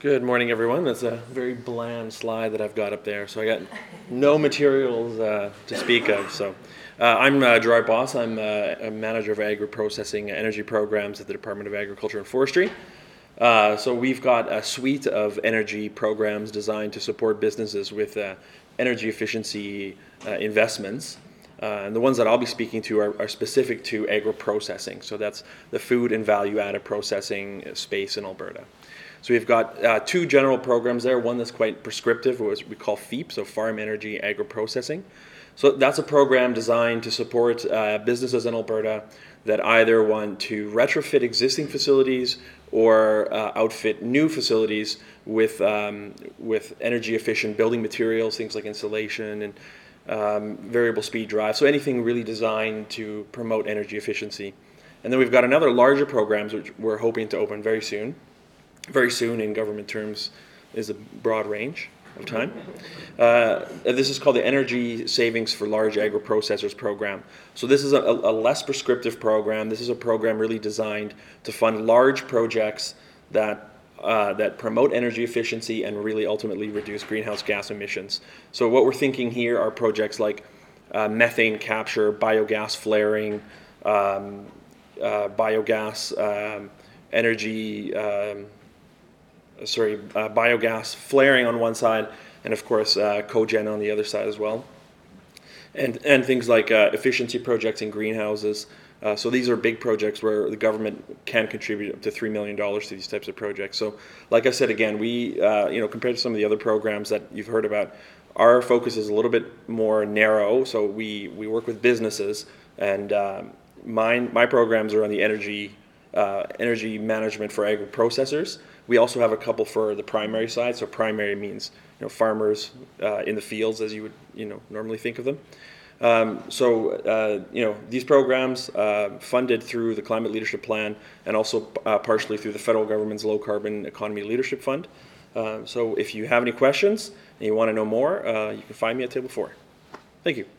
Good morning, everyone. That's a very bland slide that I've got up there, so I got no materials to speak of. I'm Gerard Boss. I'm a manager of agri-processing energy programs at the Department of Agriculture and Forestry. So we've got a suite of energy programs designed to support businesses with energy efficiency investments. And the ones that I'll be speaking to are specific to agro-processing. So that's the food and value-added processing space in Alberta. So we've got two general programs there. One that's quite prescriptive, what we call FEEP, so Farm Energy Agro-Processing. So that's a program designed to support businesses in Alberta that either want to retrofit existing facilities or outfit new facilities with energy-efficient building materials, things like insulation and variable speed drive. So anything really designed to promote energy efficiency. And then we've got another larger programs which we're hoping to open very soon. Very soon in government terms is a broad range of time. This is called the Energy Savings for Large Agro-Processors program. So this is a less prescriptive program. This is a program really designed to fund large projects that promote energy efficiency and really ultimately reduce greenhouse gas emissions. So what we're thinking here are projects like methane capture, biogas flaring, biogas flaring on one side, and of course cogen on the other side as well, and things like efficiency projects in greenhouses. So these are big projects where the government can contribute up to $3 million to these types of projects. So like I said, again, we compared to some of the other programs that you've heard about, our focus is a little bit more narrow. So we work with businesses, and my programs are on the energy management for agro-processors. We also have a couple for the primary side. So primary means farmers in the fields, as you would normally think of them. These programs funded through the Climate Leadership Plan and also partially through the federal government's Low Carbon Economy Leadership Fund. So if you have any questions and you want to know more, you can find me at Table 4. Thank you.